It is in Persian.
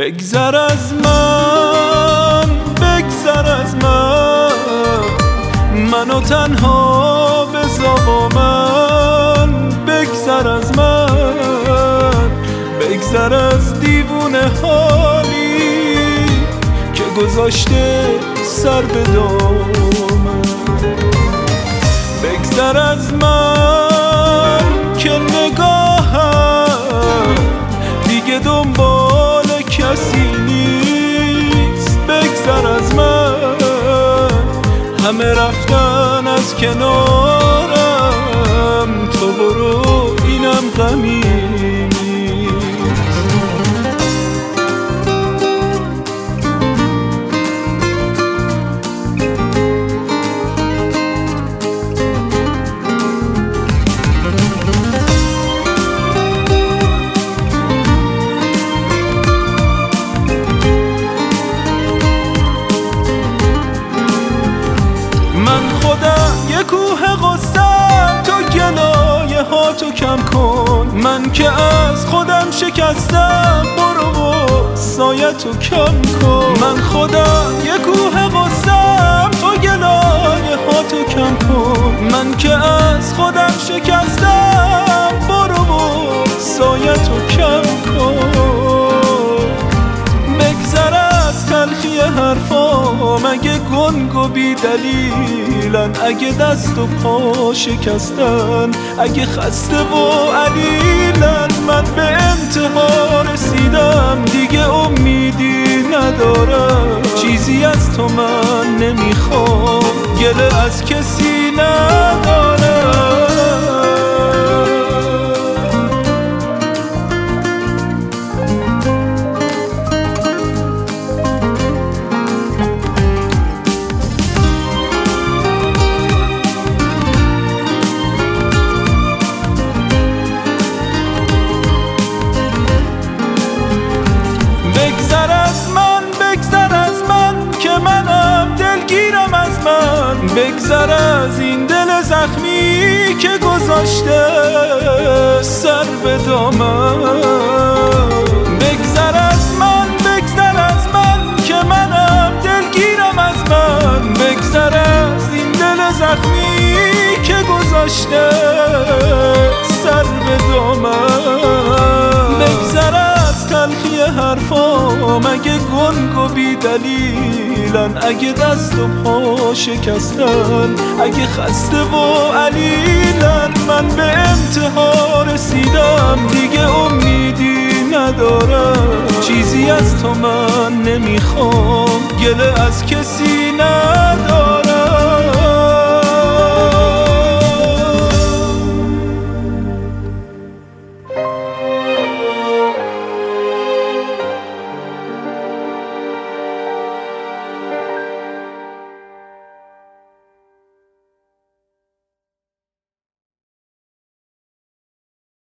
بگذر از من، بگذر از منو تنها بذار با من. بگذر از من، بگذر از دیوونه حالی که گذاشته سر به دامن. بگذر از من که نگاهم دیگه دنبال کسی نیست. بگذر از من، همه رفتن از کنارم، تو برو اینم غمی نیست. یه کوه غصه‌ام، تو گلایه ها تو کم کن. من که از خودم شکستم، برو و سایه تو کم کن. من خودم یه کوه غصه‌ام، تو گلایه ها تو کم کن. من که از خودم شکستم، برو و سایه تو کم کن. بگذر از تلخی حرفام، اگه گنگ و بی دلیلن، اگه دست و پا شکستن، اگه خسته و علیلن. من به انتها رسیدم، دیگه امیدی ندارم. چیزی از تو من نمیخوام، گله از کسی ندارم. بگذر از من، بگذر از من که منم دلگیرم از من. بگذر از این دل زخمی که گذاشته سر به دامن. بگذر از من، بگذر از من که منم دلگیرم از من. بگذر از این دل زخمی که گذاشته سر به دامن. بگذر از تلخی حرفام، اگه گنگ و بی دلیلن، اگه دست و پا شکستن، اگه خسته و علیلن. من به انتها رسیدم، دیگه امیدی ندارم. چیزی از تو من نمیخوام، گله از کسی ندارم.